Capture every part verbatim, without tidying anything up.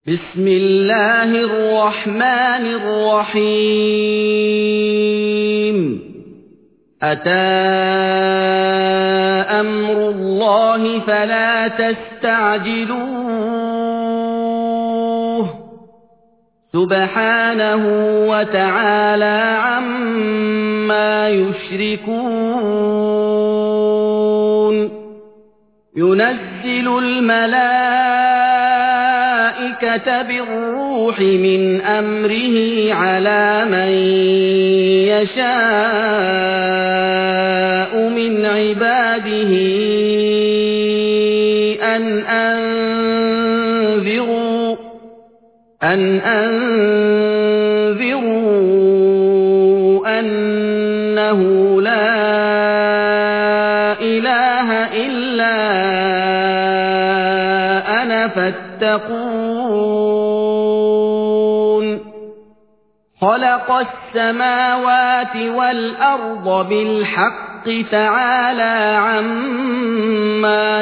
بسم الله الرحمن الرحيم أتى أمر الله فلا تستعجلوه سبحانه وتعالى عما يشركون ينزل الملائكة بالروح من أمره على من يشاء من عباده أن أنذروا أن أنذروا أنه لا إله إلا أنا فاتقون خلق السماوات والأرض بالحق تعالى عما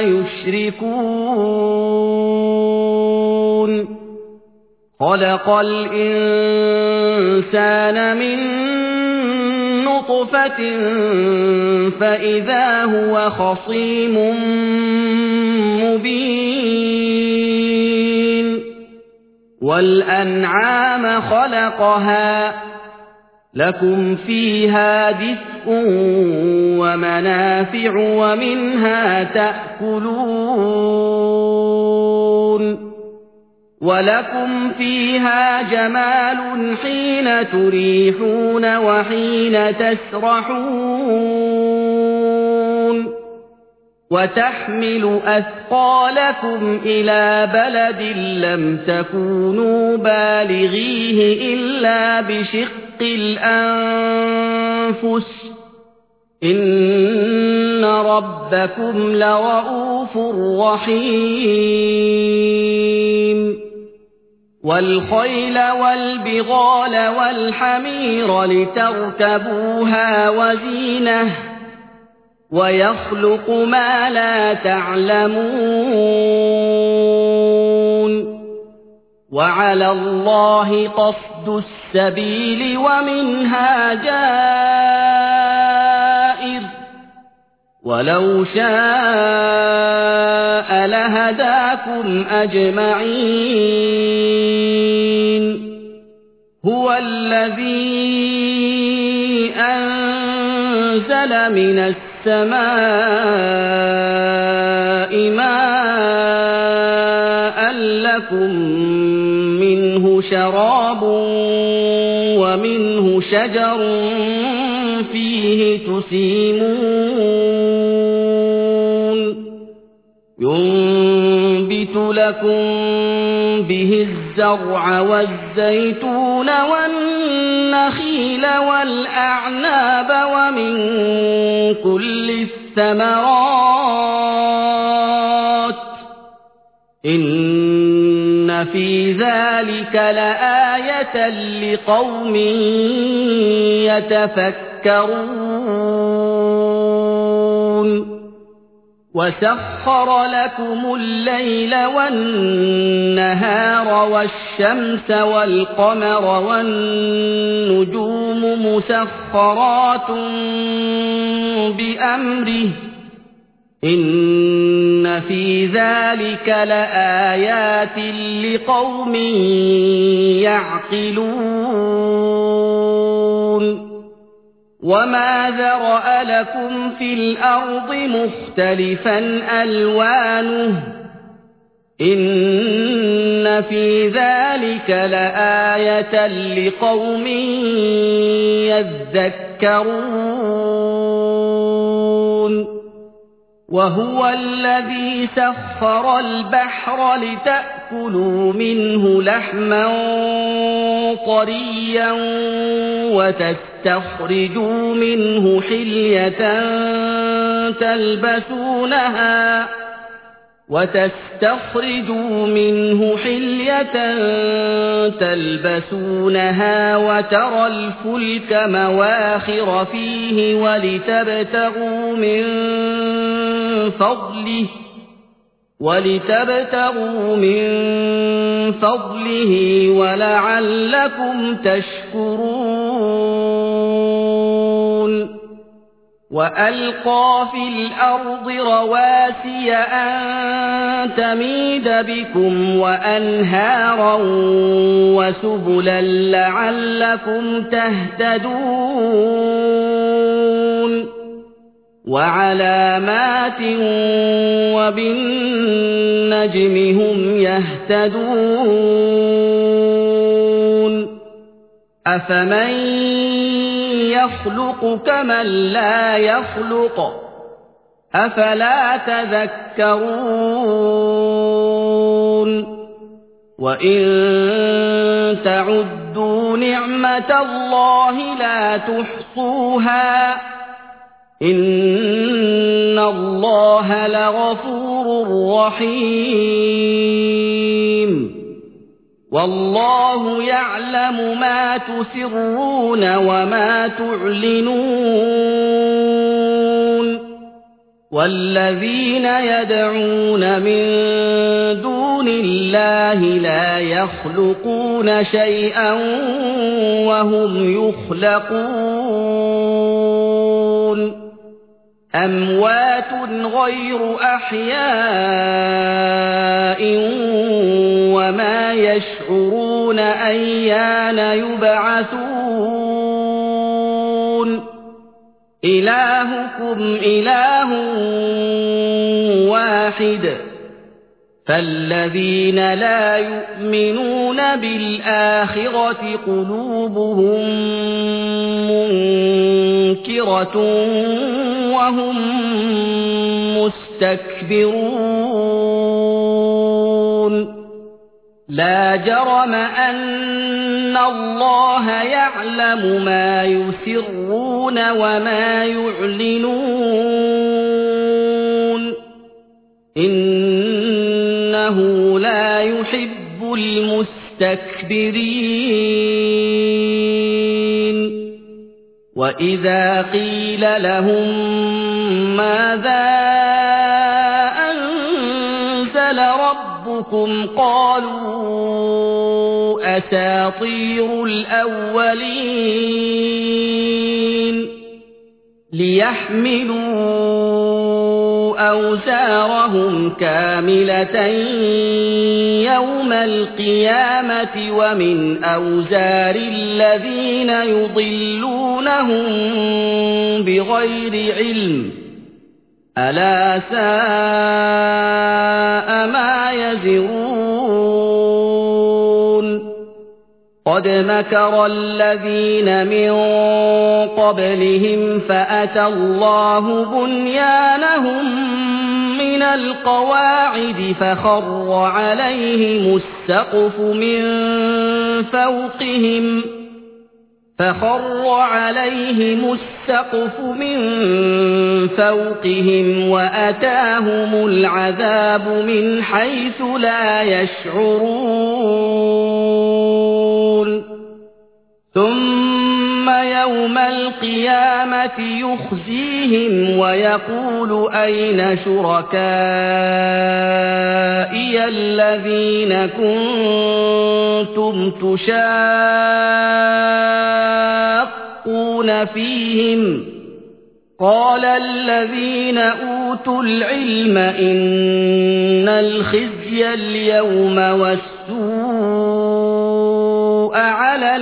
يشركون خلق الإنسان من نطفة فإذا هو خصيم مبين والأنعام خلقها لكم فيها دفء ومنافع ومنها تأكلون ولكم فيها جمال حين تريحون وحين تسرحون وتحمل أثقالكم إلى بلد لم تكونوا بالغيه إلا بشق الأنفس إن ربكم لرؤوف رحيم والخيل والبغال والحمير لتركبوها وزينة ويخلق ما لا تعلمون وعلى الله قصد السبيل ومنها جائر ولو شاء لهداكم أجمعين هو الذي أنزل من السماء ماء لكم منه شراب ومنه شجر فيه تسيمون ينبت لكم به الزرع والزيتون والنخيل والأعناب ومن كل الثمرات إن في ذلك لآية لقوم يتفكرون وسخر لكم الليل والنهار والشمس والقمر والنجوم مسخرات بأمره إن في ذلك لآيات لقوم يعقلون وما ذرأ لكم في الأرض مختلفا ألوانه إن في ذلك لآية لقوم يذكرون وهو الذي سخر البحر لتأكلوا منه لحما طريا وتستخرجوا منه حلية تلبسونها وتستخرجوا منه حلية تلبسونها وترى الفلك مواخر فيه ولتبتغوا من فضله ولتبتغوا من فضله ولعلكم تشكرون وألقى في الأرض رواسي أن تميد بكم وأنهارا وسبلا لعلكم تهتدون وعلامات وبالنجم هم يهتدون أفمن يخلق كمن لا يخلق أفلا تذكرون وإن تعدوا نعمة الله لا تحصوها إن الله لغفور رحيم والله يعلم ما تسرون وما تعلنون والذين يدعون من دون الله لا يخلقون شيئا وهم يخلقون أموات غير أحياء وما يشعرون أيان يبعثون إلهكم إله واحد فالذين لا يؤمنون بالآخرة قلوبهم منكرة وهم مستكبرون لا جرم أن الله يعلم ما يسرون وما يعلنون إنه لا يحب المستكبرين وإذا قيل لهم ماذا أنزل ربكم قالوا أساطير الأولين ليحملوا أوزارهم كاملة يوم القيامة ومن أوزار الذين يضلونهم بغير علم ألا ساء ما يزرون قد مكر الذين من قبلهم فأتى الله بنيانهم من القواعد فخر عليهم السقف من فوقهم فخر عليهم السقف من فوقهم وأتاهم العذاب من حيث لا يشعرون ثم يوم القيامة يخزيهم ويقول أين شركائي الذين كنتم تشاقون فيهم قال الذين أوتوا العلم إن الخزي اليوم والسوء على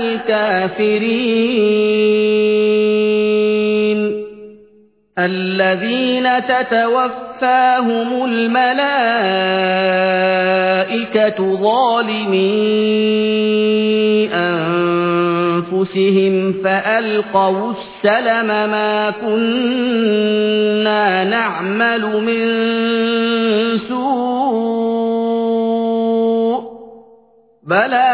الكافرين الذين تتوفاهم الملائكة ظالمي أنفسهم فألقوا السلم ما كنا نعمل من سوء بلى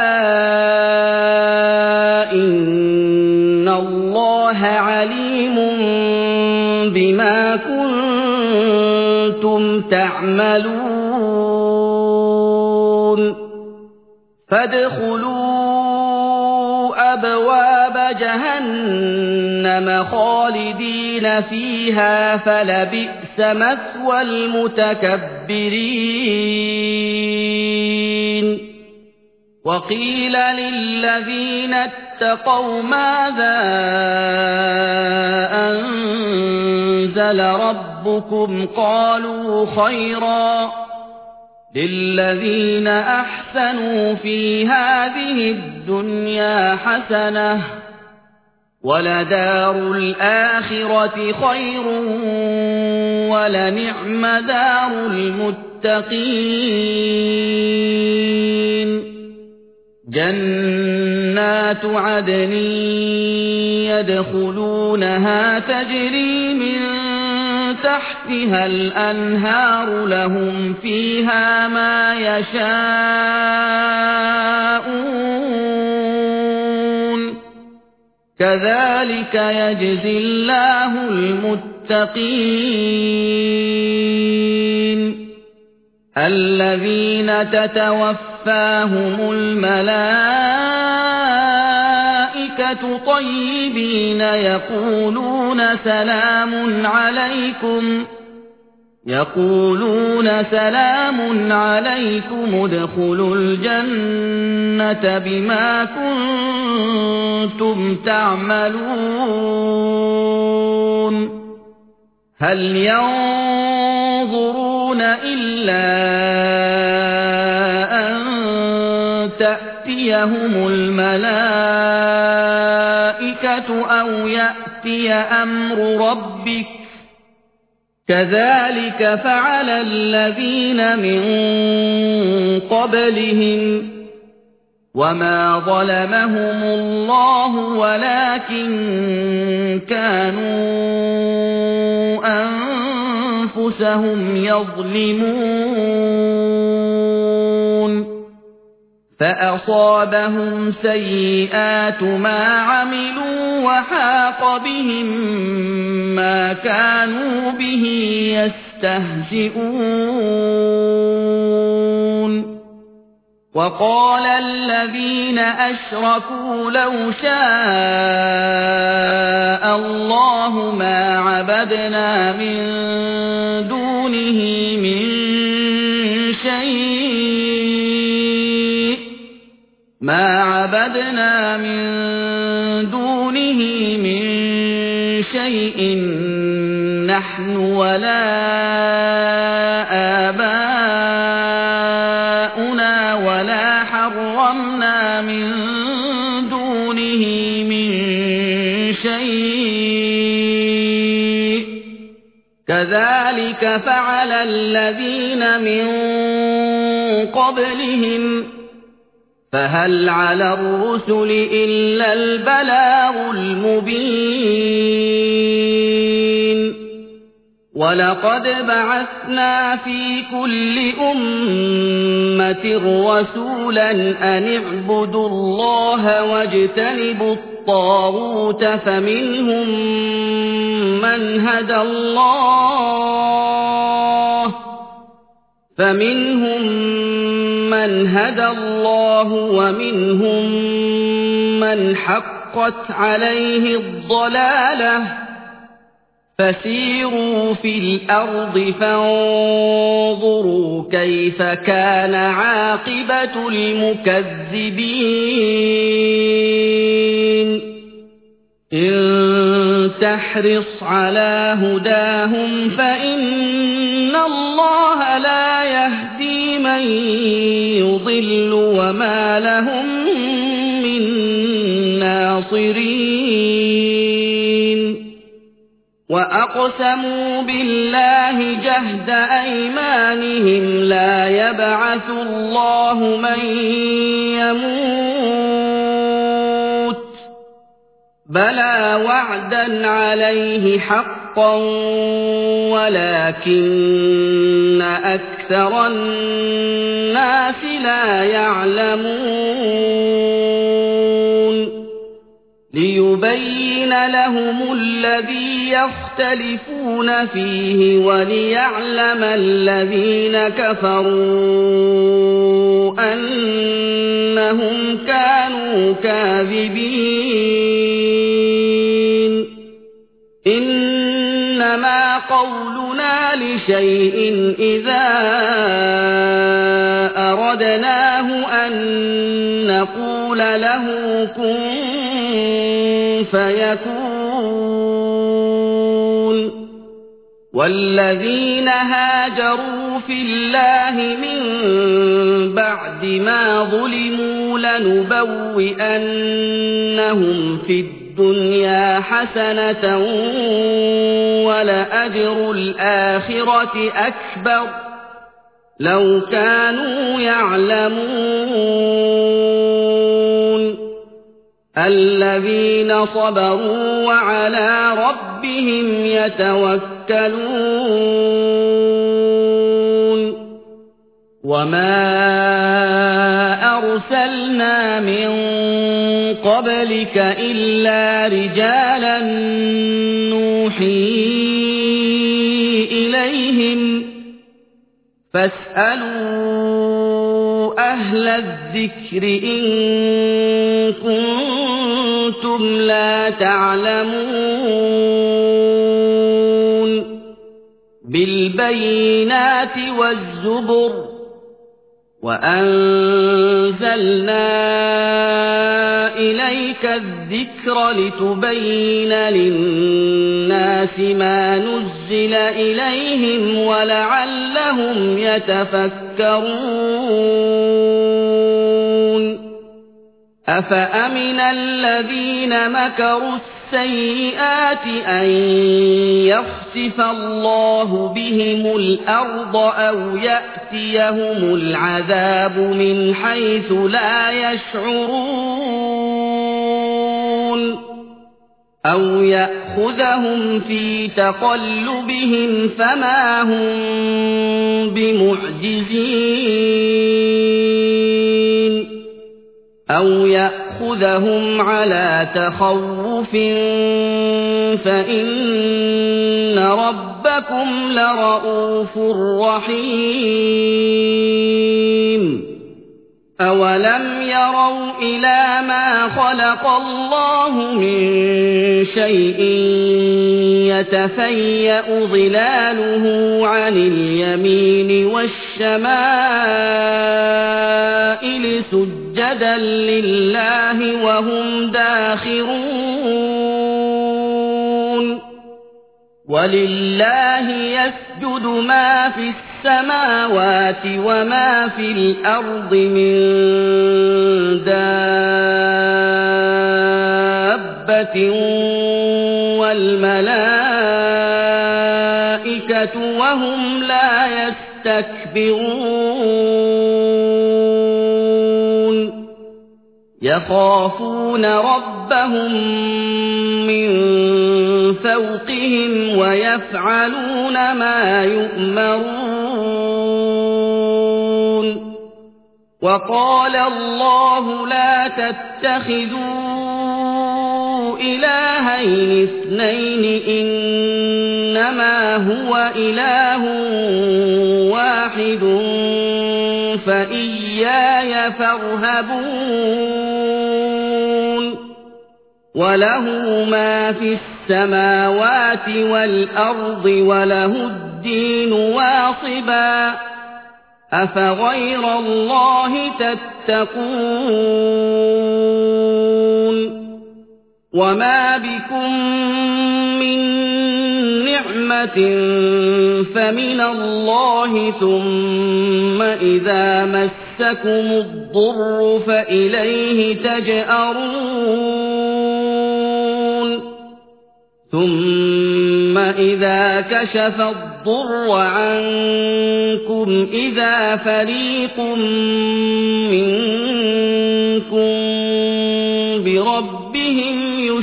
إن الله عليم بما كنتم تعملون فادخلوا أبواب جهنم خالدين فيها فلبئس مثوى المتكبرين وقيل للذين اتقوا ماذا أنزل ربكم قالوا خيرا للذين أحسنوا في هذه الدنيا حسنة ولدار الآخرة خير ولنعم دار المتقين جنات عدن يدخلونها تجري من تحتها الأنهار لهم فيها ما يشاءون كذلك يجزي الله المتقين الذين تتوفاهم الملائكة طيبين يقولون سلام عليكم يقولون سلام عليكم ادخلوا الجنة بما كنتم تعملون هل ينظرون إلا أن تأتيهم الملائكة أو يأتي أمر ربك كذلك فعل الذين من قبلهم وما ظلمهم الله ولكن كانوا أنفسهم يظلمون فأصابهم سيئات ما عملوا وحاق بهم ما كانوا به يستهزئون وقال الذين أشركوا لو شاء الله ما عبدنا من دونه من شيء ما عبدنا من دونه من شيء نحن ولا آباؤنا ولا حرمنا من دونه من شيء كذلك فعل الذين من قبلهم فهل على الرسل إلا البلاغ المبين ولقد بعثنا في كل أمة رسولا أن اعبدوا الله واجتنبوا الطاغوت فمنهم من هدى الله فمنهم من هدى الله ومنهم من حقت عليه الضلالة فسيروا في الأرض فانظروا كيف كان عاقبة المكذبين إن تحرص على هداهم فإن الله لا يهدي من يضل وما لهم من ناصرين وأقسموا بالله جهد أيمانهم لا يبعث الله من يموت بلى وعدا عليه حقا ولكن أكثر الناس لا يعلمون ليبين لهم الذي يختلفون فيه وليعلم الذين كفروا أنهم كانوا كاذبين إنما قولنا لشيء إذا أردنا إله أن نقول له كن فيكون والذين هاجروا في الله من بعد ما ظلموا لنبوئنهم في الدنيا حسنة ولأجر الآخرة أكبر لو كانوا يعلمون الذين صبروا وعلى ربهم يتوكلون وما أرسلنا من قبلك إلا رجالا نوحي إليهم فاسألوا أهل الذكر إن كنتم لا تعلمون بالبينات والزبر وأنزلنا إليك الذكر لتبين للناس ما نزل إليهم ولعلهم يتفكرون أفأمن الذين مكروا السيئات أن يخسف الله بهم الأرض أو يأتيهم العذاب من حيث لا يشعرون أو يأخذهم في تقلبهم فما هم بمعجزين أو يأخذهم على تخوف فإن ربكم لرءوف رحيم أولم يروا إلى ما خلق الله من شيء يتفيأ ظلاله عن اليمين والشمائل سجدا لله وهم داخرون ولله يسجد ما في السماوات وما في الأرض من دابة والملائكة وهم لا يستكبرون يخافون ربهم من فوقهم ويفعلون ما يؤمرون وقال الله لا تتخذوا إلهين اثنين إنما هو إله واحد فإياي فارهبون وله ما في السماوات والأرض وله الدين واصبا أفغير الله تتقون وما بكم من نعمة فمن الله ثم إذا مسكم الضر فإليه تجأرون ثم إذا كشف الضر عنكم إذا فريق منكم بربهم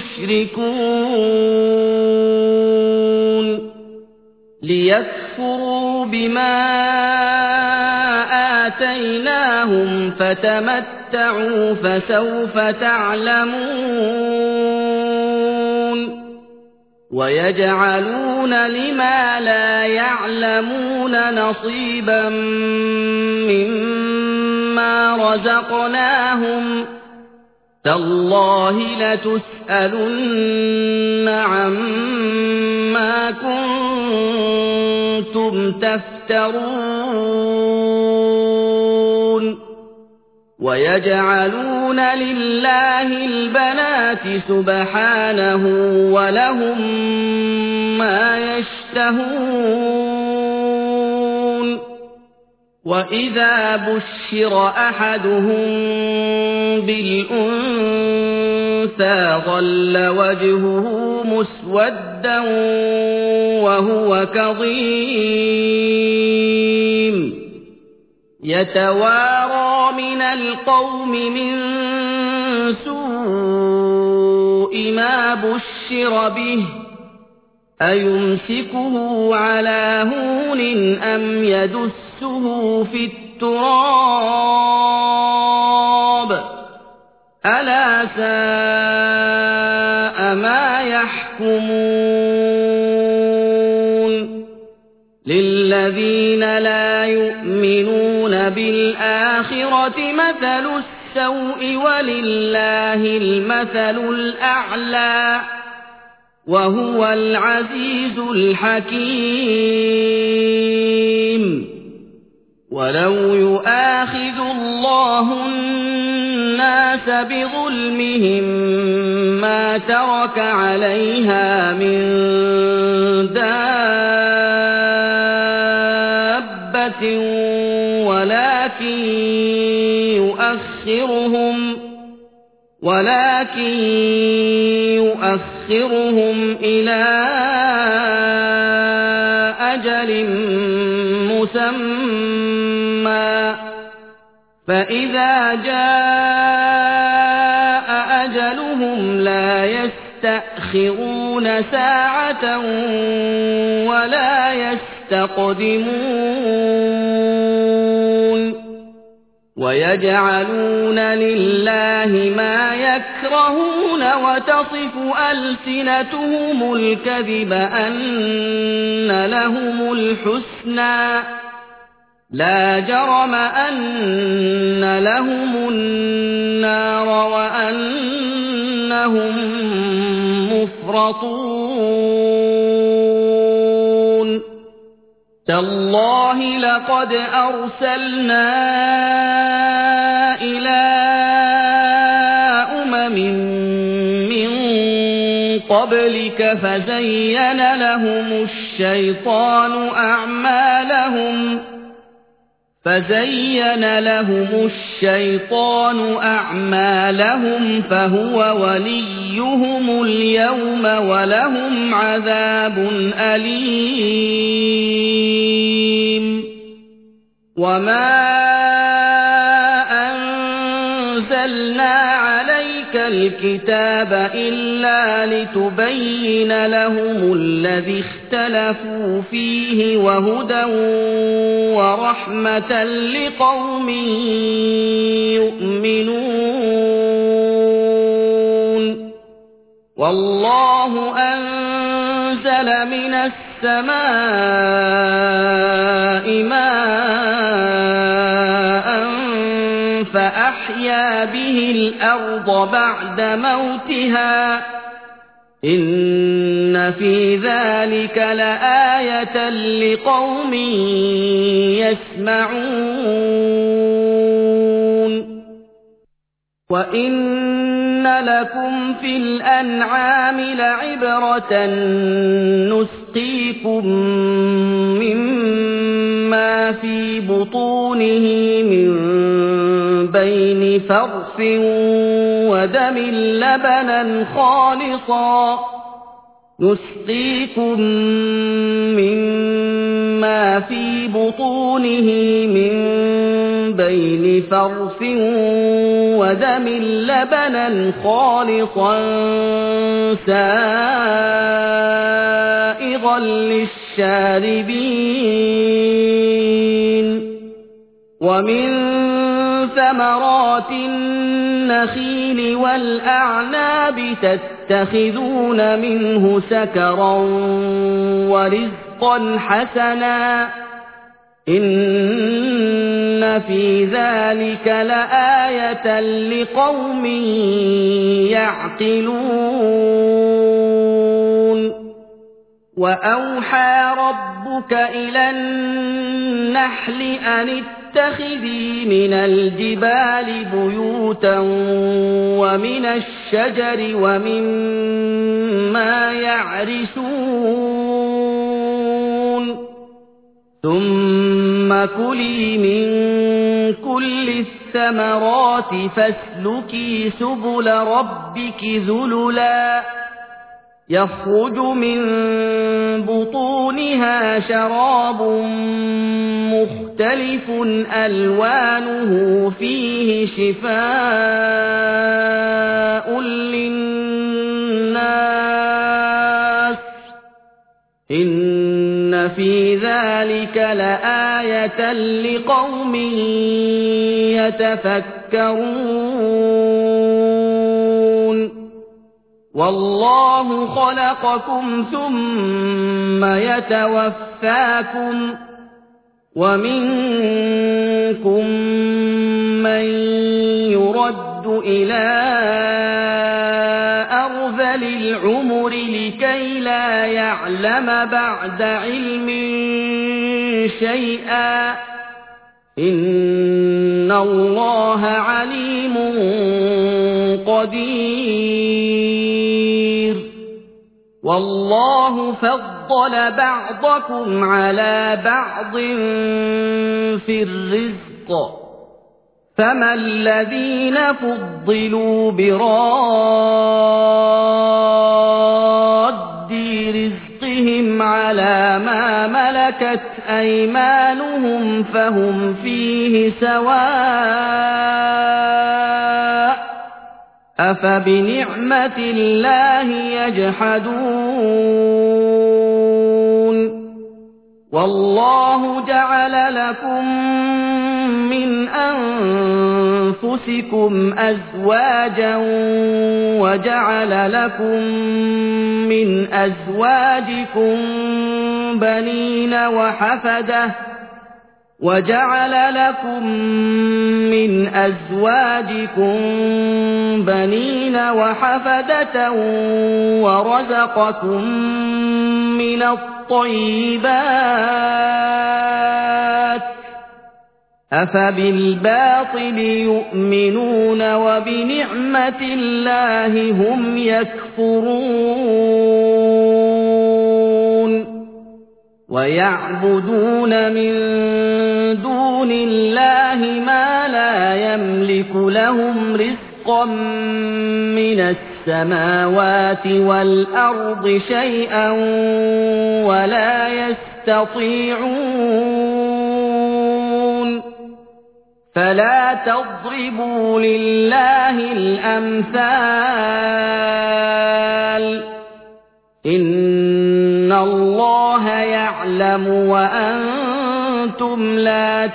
يشركون ليكفروا بما آتيناهم فتمتعوا فسوف تعلمون ويجعلون لما لا يعلمون نصيبا مما رزقناهم تالله لتسألن عما كنتم تفترون ويجعلون لله البنات سبحانه ولهم ما يشتهون وإذا بشر أحدهم بالأنثى ظل وجهه مسودا وهو كظيم يتوارى من القوم من سوء ما بشر به أيمسكه على هون أم يدسه في التراب ألا ساء ما يحكمون للذين لا يؤمنون بالآخرة مثل السوء ولله المثل الأعلى وهو العزيز الحكيم ولو يؤاخذ الله الناس بظلمهم ما ترك عليها من دابة ولكن يؤخرهم ولكن يؤخرهم إلى أجل مسمى فإذا جاء أجلهم لا يستأخرون ساعة ولا يستقدمون ويجعلون لله ما يكرهون وتصف ألسنتهم الكذب أن لهم الحسنى لا جرم أن لهم النار وأنهم مفرطون تالله لقد أرسلنا إلى أمم من قبلك فزين لهم الشيطان أعمالهم فزين لهم الشيطان أعمالهم فهو وليهم اليوم ولهم عذاب أليم وما أنزلنا عليك الكتاب إلا لتبين لهم الذي اختلفوا فيه وهدى ورحمة لقوم يؤمنون والله أنزل من السماء ماء فأحيا به الأرض بعد موتها إن في ذلك لآية لقوم يسمعون وإن لكم في الأنعام لعبرة نسقيكم مما في بطونه من بين فرث ودم لبنا خالصا نسقيكم مما في بطونه من بين فرث ودم لبنا خالصا سائغا للشاربين ومن ثمرات النخيل والأعناب تتخذون منه سكرا ورزقا حسنا إن في ذلك لآية لقوم يعقلون وأوحى ربك إلى النحل أن تتخذي من الجبال بيوتا ومن الشجر ومما يعرشون ثم كلي من كل الثمرات فاسلكي سبل ربك ذللا يخرج من بطونها شراب مختلف ألوانه فيه شفاء للناس إن في ذلك لآية لقوم يتفكرون والله خلقكم ثم يتوفاكم ومنكم من يرد إلى أرذل العمر لكي لا يعلم بعد علم شيئا إن الله عليم قدير والله فضل بعضكم على بعض في الرزق فما الذين فضلوا براد رزقهم على ما ملكت أيمانهم فهم فيه سواء أفبنعمة الله يجحدون والله جعل لكم من أنفسكم أزواجا وجعل لكم من أزواجكم بنين وحفدة وجعل لكم من أزواجكم بنين وحفدة ورزقكم من الطيبات أفبالباطل يؤمنون وبنعمة الله هم يكفرون ويعبدون من دون الله ما لا يملك لهم رزقا من السماوات والأرض شيئا ولا يستطيعون فلا تضربوا لله الأمثال إن الله يعلم وأنتم لا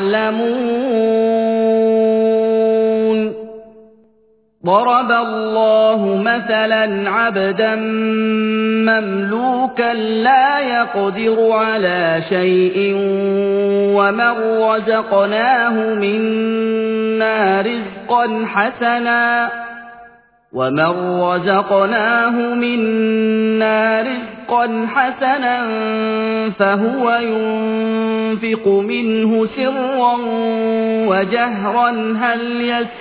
تعلمون ضرب الله مثلا عبدا مملوكا لا يقدر على شيء ومن رزقناه منا رزقا حسنا ومن رزقناه منا رزقا حسنا فهو ينفق منه سرا وجهرا هل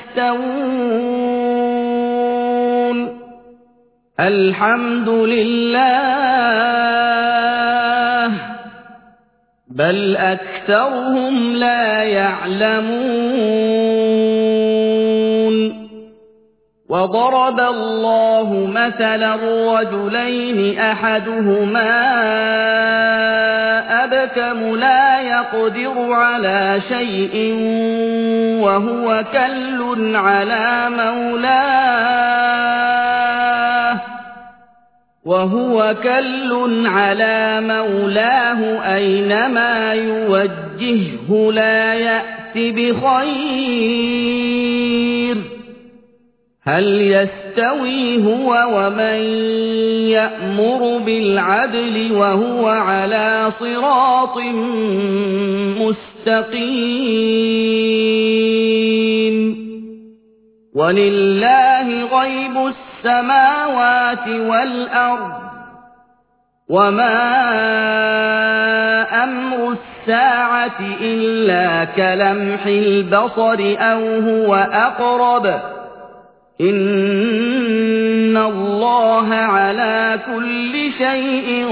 يستوون الحمد لله بل أكثرهم لا يعلمون وضرب الله مثلا رجلين أحدهما أبكم لا يقدر على شيء وهو كل على مولاه وهو كل على مولاه أينما يوجهه لا يأت بخير هل يستوي هو ومن يأمر بالعدل وهو على صراط مستقيم ولله غيب السماوات والأرض وما أمر الساعة السَّاعَةِ إِلَّا كَلَمْحِ الْبَصَرِ أَوْ هُوَ أَقْرَبُ ۚ إِنَّ اللَّهَ عَلَىٰ كُلِّ شَيْءٍ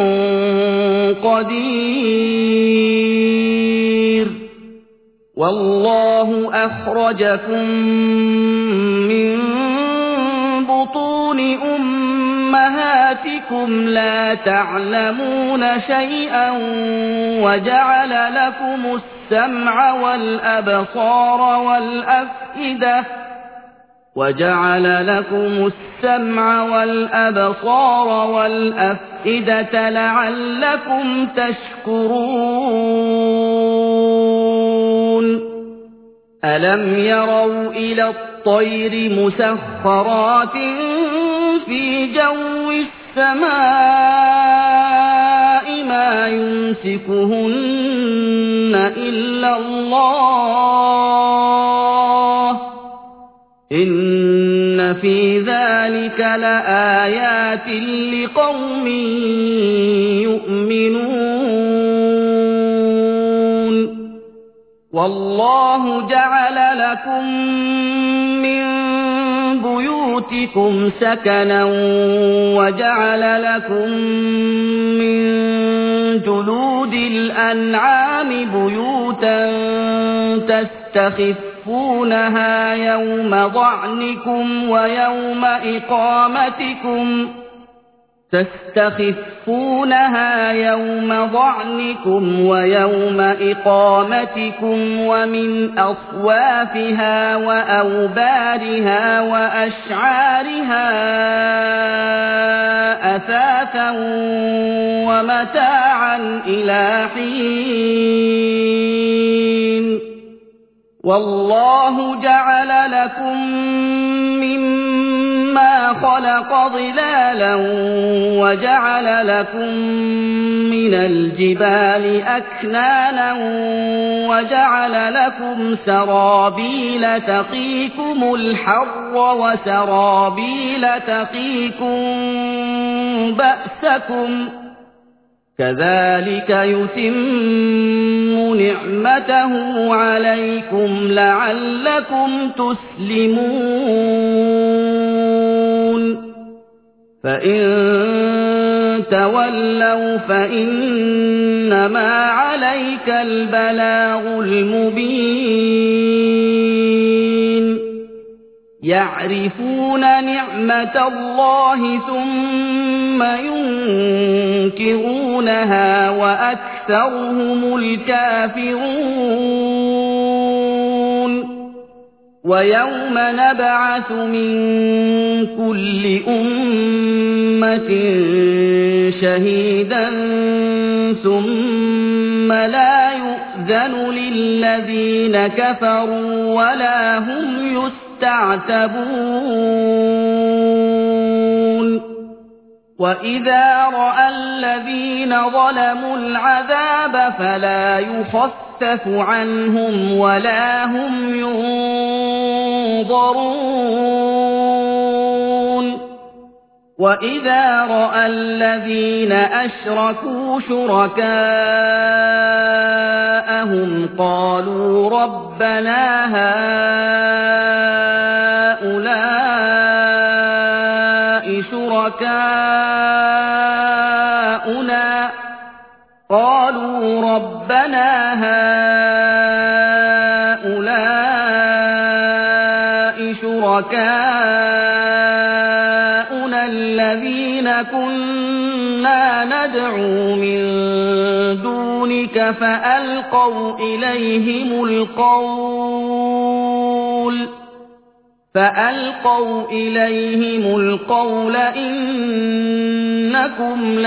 قَدِيرٌ وَاللَّهُ أَخْرَجَكُم مِّن بُطُونِ أُمَّهَاتِكُمْ لَا تَعْلَمُونَ شَيْئًا وَجَعَلَ لَكُمُ السَّمْعَ وَالْأَبْصَارَ وَالْأَفْئِدَةَ وَجَعَلَ لَكُمُ السَّمْعَ وَالْأَبْصَارَ وَالْأَفْئِدَةَ لَعَلَّكُمْ تَشْكُرُونَ أَلَمْ يَرَوْا إِلَى الطَّيْرِ مُسَخَّرَاتٍ فِي جَوِّ السَّمَاءِ مَا يُمْسِكُهُنَّ إِلَّا اللَّهُ ۗ إِنَّ فِي ذَلِكَ لَآيَاتٍ لِقَوْمٍ يُؤْمِنُونَ وَاللَّهُ جَعَلَ لَكُم مِّن بُيُوتِكُمْ سَكَنًا وَجَعَلَ لَكُم مِّن جُلُودِ الْأَنْعَامِ بُيُوتًا تَسْتَخِفُّونَهَا يَوْمَ ضَعْنِكُمْ وَيَوْمَ إِقَامَتِكُمْ تستخفونها يوم ضعنكم ويوم إقامتكم ومن أصوافها وأوبارها وأشعارها أثاثا ومتاعا إلى حين والله جعل لكم مما خلق ظلالا وجعل لكم من الجبال أكنانا وجعل لكم سرابيل تقيكم الحر وسرابيل تقيكم بأسكم كذلك يتم نعمته عليكم لعلكم تسلمون فإن تولوا فإنما عليك البلاغ المبين يعرفون نعمة الله ثم ينكرونها وأكثرهم الكافرون ويوم نبعث من كل أمة شهيدا ثم لا يؤذن للذين كفروا ولا هم يستعتبون وإذا رأى الذين ظلموا العذاب فلا يخفف عنهم ولا هم ينظرون وإذا رأى الذين أشركوا شركاءهم قالوا ربنا هؤلاء شركاؤنا قالوا ربنا هؤلاء شركاؤنا الذين كنا ندعو من دونك فألقوا إليهم القول فألقوا إليهم القول إنكم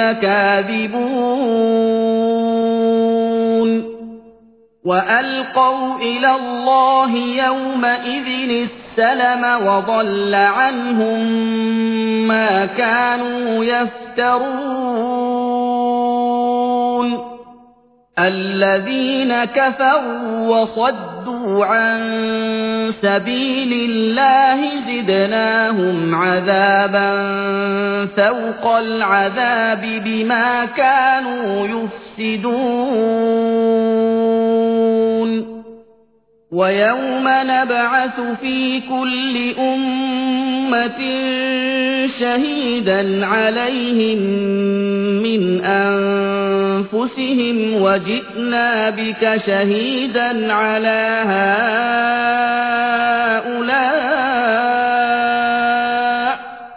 لكاذبون وألقوا إلى الله يومئذ السلم وضل عنهم ما كانوا يفترون الذين كفروا وصدوا عن سبيل الله زدناهم عذابا فوق العذاب بما كانوا يفسقون يفسدون ويوم نبعث في كل أمة شهيدا عليهم من أنفسهم وجئنا بك شهيدا على هؤلاء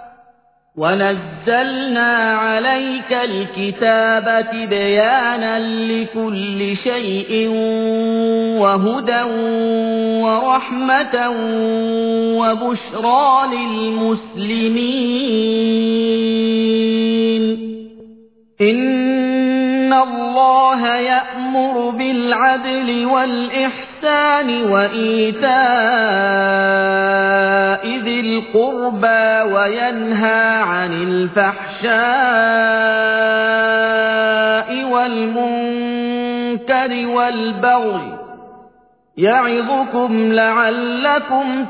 ونزلنا عليك الكتاب تبيانا لكل شيء وهدى ورحمة وبشرى للمسلمين إن الله يأمر بالعدل والإحسان وإيتاء ذي القربى وينهى عن الفحشاء والمنكر والبغي يعظكم لعلكم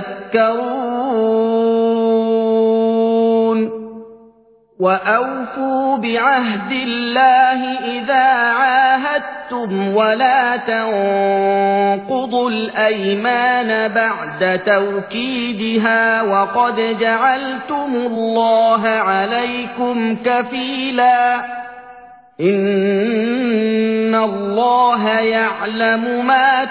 تذكرون وأوفوا بعهد الله إذا عاهدتم ولا تنقضوا الأيمان بعد توكيدها وقد جعلتم الله عليكم كفيلا إن الله يعلم ما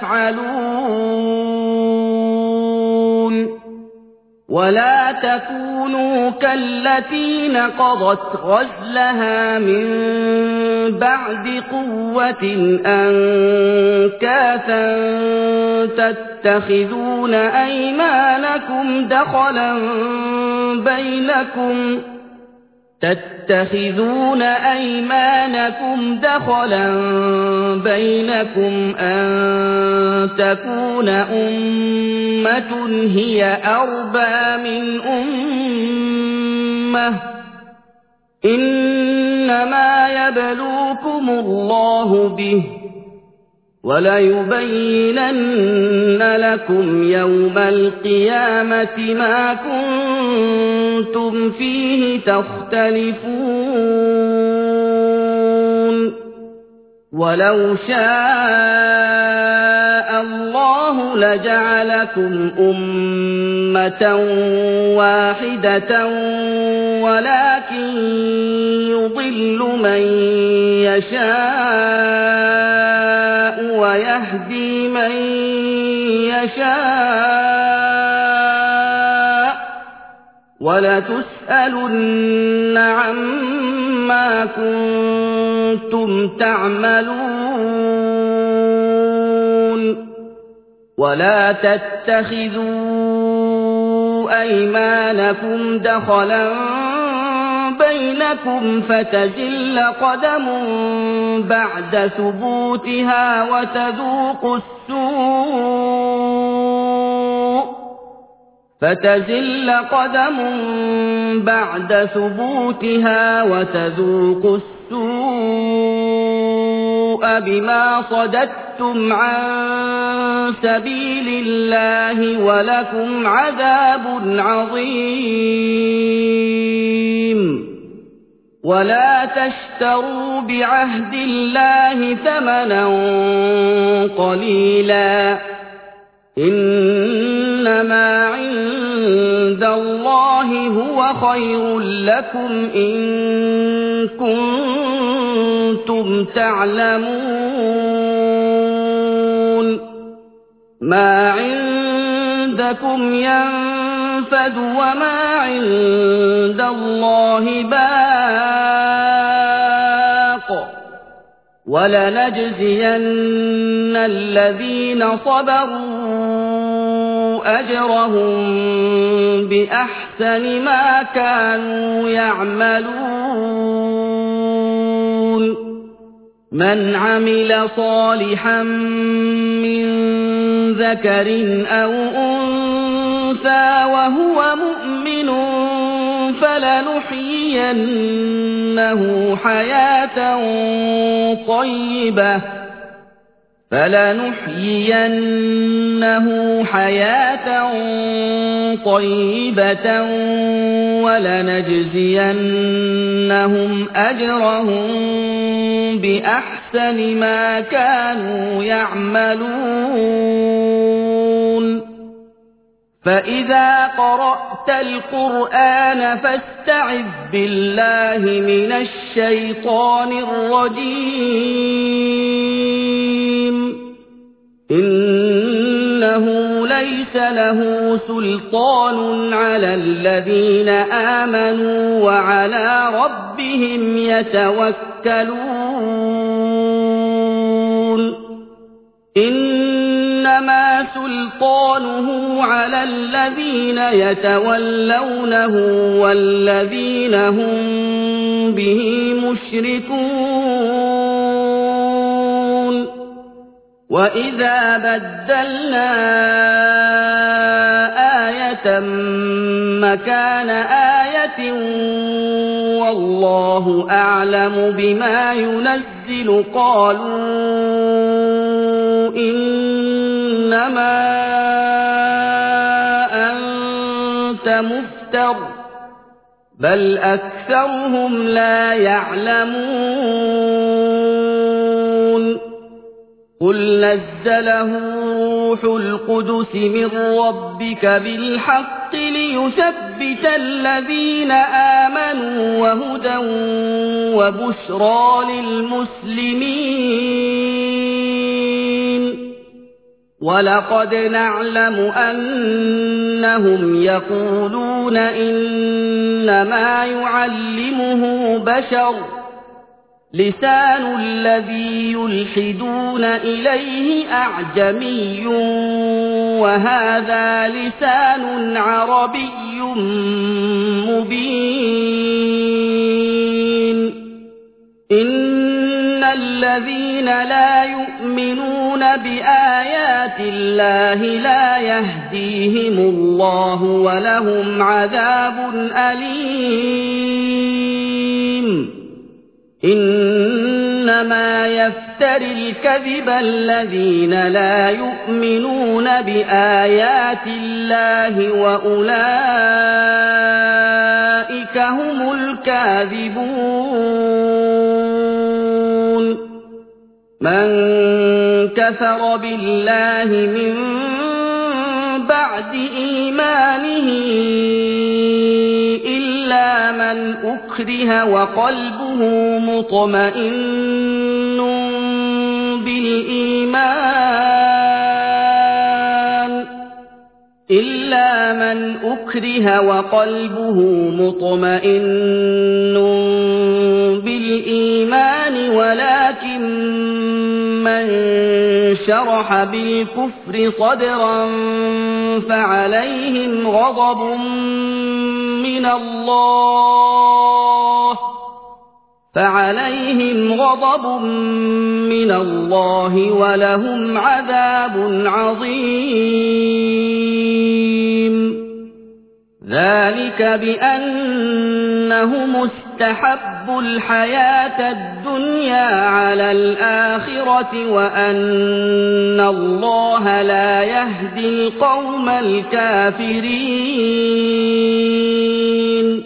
تفعلون ولا تكونوا كالتي نقضت غزلها من بعد قوة أنكاثا تتخذون أيمانكم دخلا بينكم تتخذون أيمانكم دخلا بينكم أن تكون أمة هي أربى من أمة إنما يبلوكم الله به وليبينن لكم يوم القيامة ما كنتم فيه تختلفون ولو شاء الله لجعلكم أمة واحدة ولكن يضل من يشاء ويهدي من يشاء ولتسألن عما كنتم تعملون ولا تتخذوا أيمانكم دخلا بينكم فتزل قدم بعد ثبوتها وتذوقوا السوء فتزل قدم بعد ثبوتها وتذوقوا السوء بما صددتم عن سبيل الله ولكم عذاب عظيم ولا تشتروا بعهد الله ثمنا قليلا إنما عند الله هو خير لكم إن كنتم تعلمون ما عندكم ينفد وما عند الله باق ولنجزين الذين صبروا أجرهم بأحسن ما كانوا يعملون من عمل صالحا من ذكر أو أنثى وهو مؤمن فلنحيينه حياة طيبة فلنحيينه حياة طيبة ولنجزينهم أجرهم بِأَحْسَنِ مَا كَانُوا يَعْمَلُونَ فَإِذَا قَرَأْتَ الْقُرْآنَ فَاسْتَعِذْ بِاللَّهِ مِنَ الشَّيْطَانِ الرَّجِيمِ إِنَّهُ لَيْسَ لَهُ سُلْطَانٌ عَلَى الَّذِينَ آمَنُوا وَعَلَى رَبِّهِمْ يَتَوَكَّلُونَ إِنَّمَا سُلْطَانُهُ عَلَى الَّذِينَ يَتَوَلَّوْنَهُ وَالَّذِينَ هُم بِهِ مُشْرِكُونَ وَإِذَا بَدَّلْنَا آيَةً مَّكَانَ آيَةٍ وَاللَّهُ أَعْلَمُ بِمَا يُنَزِّلُ قَالُوا إِنَّمَا أَنتَ مُفْتَرٍ بَلْ أَكْثَرُهُمْ لَا يَعْلَمُونَ قُلْ نَزَّلَهُ رُوحُ الْقُدُسِ مِن رَّبِّكَ بِالْحَقِّ لِيُثَبِّتَ الَّذِينَ آمَنُوا وَهُدًى وَبُشْرَىٰ لِلْمُسْلِمِينَ وَلَقَدْ نَعْلَمُ أَنَّهُمْ يَقُولُونَ إِنَّمَا يُعَلِّمُهُ بَشَرٌ لِسَانُ الَّذِي يُلْحِدُونَ إِلَيْهِ أَعْجَمِيٌّ وَهَٰذَا لِسَانٌ عَرَبِيٌّ مُّبِينٌ إِنَّ الَّذِينَ لا يُؤْمِنُونَ بِآيَاتِ اللَّهِ لا يَهْدِيهِمُ اللَّهُ وَلَهُمْ عَذَابٌ أَلِيمٌ إِنَّمَا يَفْتَرِي الْكَذِبَ الَّذِينَ لَا يُؤْمِنُونَ بِآيَاتِ اللَّهِ وَأُولَٰئِكَ هُمُ الْكَاذِبُونَ مَن كَفَرَ بِاللَّهِ مِن بَعْدِ إِيمَانِهِ إِلَّا مَنْ أُكْرِهَ وَقَلْبُهُ مُطْمَئِنٌّ بِالْإِيمَانِ إِلَّا مَنْ أُكْرِهَ وَقَلْبُهُ مُطْمَئِنٌّ بِالْإِيمَانِ وَلَكِن مَّن شَرَحَ بِالْكُفْرِ صَدْرًا فَعَلَيْهِمْ غَضَبٌ مِّنَ اللَّهِ فَعَلَيْهِمْ غَضَبٌ مِّنَ اللَّهِ وَلَهُمْ عَذَابٌ عَظِيمٌ ذَلِكَ بِأَنَّهُمُ اسْتَحَبُّوا الْحَيَاةَ الدُّنْيَا عَلَى الْآخِرَةِ وَأَنَّ اللَّهَ لَا يَهْدِي الْقَوْمَ الْكَافِرِينَ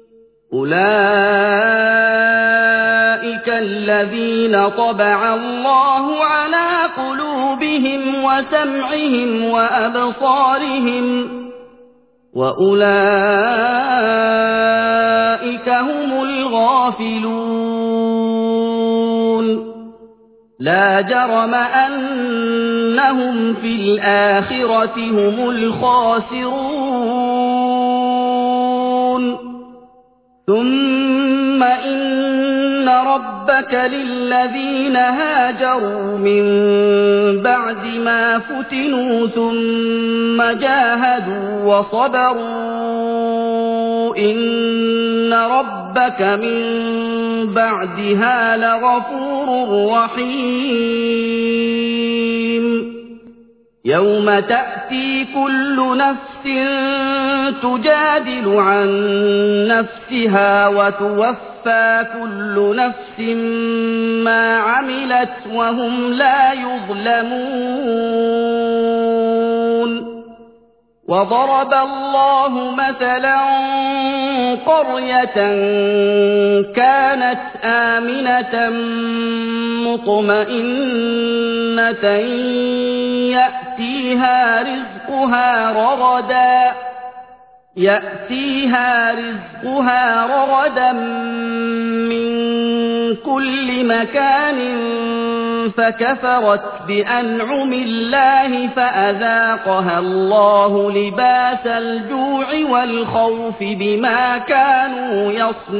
أُولَٰئِكَ الَّذِينَ طَبَعَ اللَّهُ عَلَىٰ قُلُوبِهِمْ وَسَمْعِهِمْ وَأَبْصَارِهِمْ وَأُولَٰئِكَ هُمُ الْغَافِلُونَ لَا جَرَمَ أَنَّهُمْ فِي الْآخِرَةِ هُمُ الْخَاسِرُونَ ثُمَّ إِنَّ رَبَّكَ لِلَّذِينَ هَاجَرُوا مِن بَعْدِ مَا فُتِنُوا ثُمَّ جَاهَدُوا وَصَبَرُوا إِنَّ رَبَّكَ مِن بَعْدِهَا لَغَفُورٌ رَّحِيمٌ يَوْمَ تَأْتِي كُلُّ نَفْسٍ تُجَادِلُ عَن نَّفْسِهَا وَتُوَفَّىٰ كُلُّ نَفْسٍ مَّا عَمِلَتْ وَهُمْ لَا يُظْلَمُونَ وضرب الله مثلا قرية كانت آمنة مطمئنة يأتيها رزقها رغدا يأتيها رزقها رغدا من كل مكان فكفرت بأنعم الله فأذاقها الله لباس الجوع والخوف بما كانوا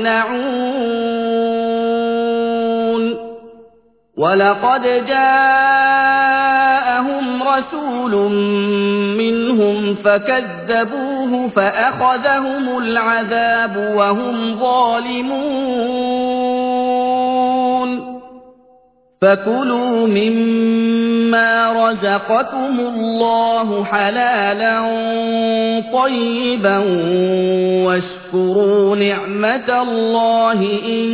يصنعون ولقد جاءهم رسول منهم فكذبوه فأخذهم العذاب وهم ظالمون فكلوا مما رزقكم الله حلالا طيبا واشكروا نعمة الله إن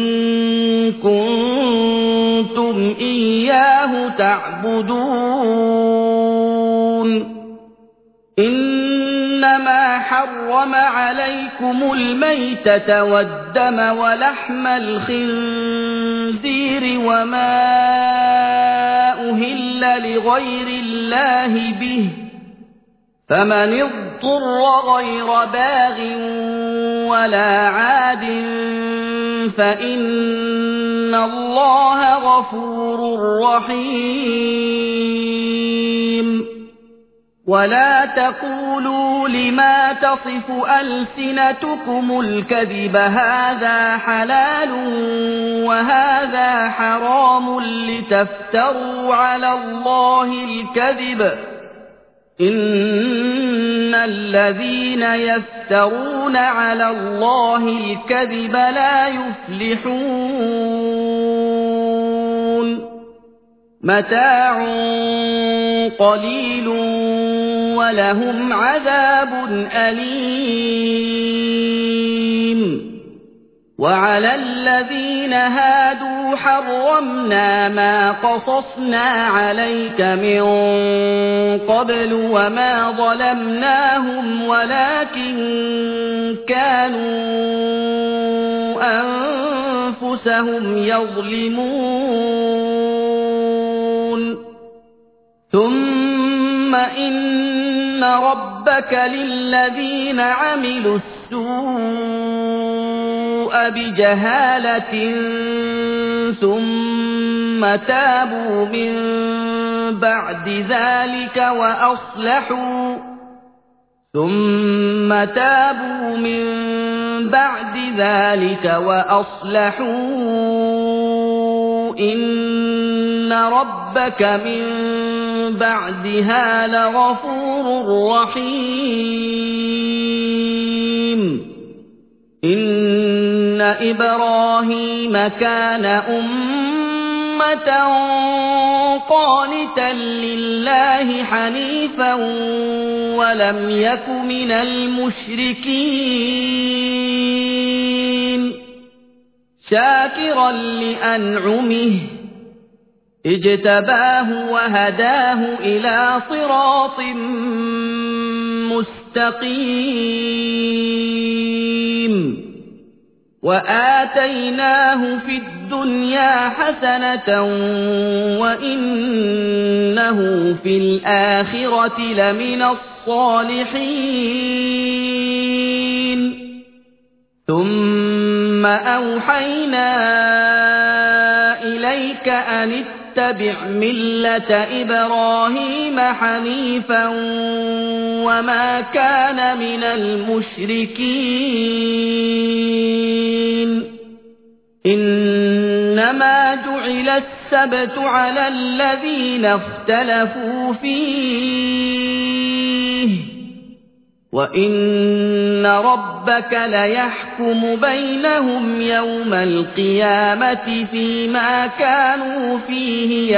كنتم إياه تعبدون إنما حرم عليكم الميتة والدم ولحم الخنزير وما أهل لغير الله به فمن اضطر غير باغ ولا عاد فإن الله غفور رحيم ولا تقولوا لما تصف ألسنتكم الكذب هذا حلال وهذا حرام لتفتروا على الله الكذب إن الذين يفترون على الله الكذب لا يفلحون متاع قليل ولهم عذاب أليم وعلى الذين هادوا حرمنا ما قصصنا عليك من قبل وما ظلمناهم ولكن كانوا أنفسهم يظلمون ثم إن ربك للذين عملوا السوء بجهالة ثم تابوا من بعد ذلك وأصلحوا ثم تابوا من بعد ذلك وأصلحوا إن ربك من بعدها لغفور رحيم إن إبراهيم كان أمة قانتا لله حنيفا ولم يك من المشركين شاكرا لأنعمه اجتباه وهداه إلى صراط مستقيم وآتيناه في الدنيا حسنة وإنه في الآخرة لمن الصالحين ثم أوحينا إليك أن اتبع ملة إبراهيم حنيفا وما كان من المشركين إنما جعل السبت على الذين اختلفوا فيه وإن ربك ليحكم بينهم يوم القيامة فيما كانوا فيه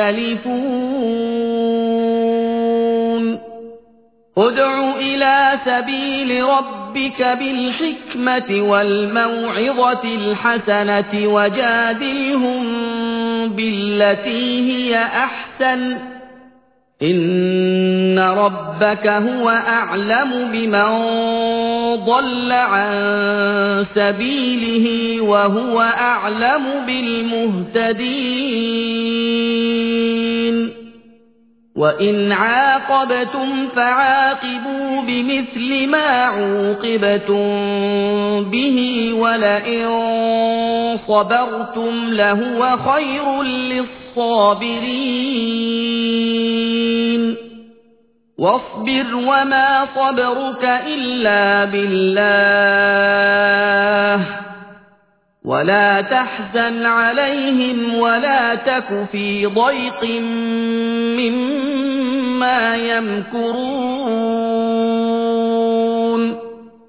يختلفون ادع إلى سبيل ربك بالحكمة والموعظة الحسنة وجادلهم بالتي هي أحسن إن ربك هو أعلم بمن ضل عن سبيله وهو أعلم بالمهتدين وإن عاقبتم فعاقبوا بمثل ما عوقبتم به ولئن صبرتم لهو خير للصابرين واصبر وما صبرك إلا بالله ولا تحزن عليهم ولا تك في ضيق مما يمكرون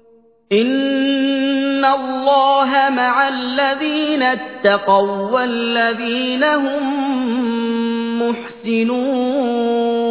إن الله مع الذين اتقوا والذين هم محسنون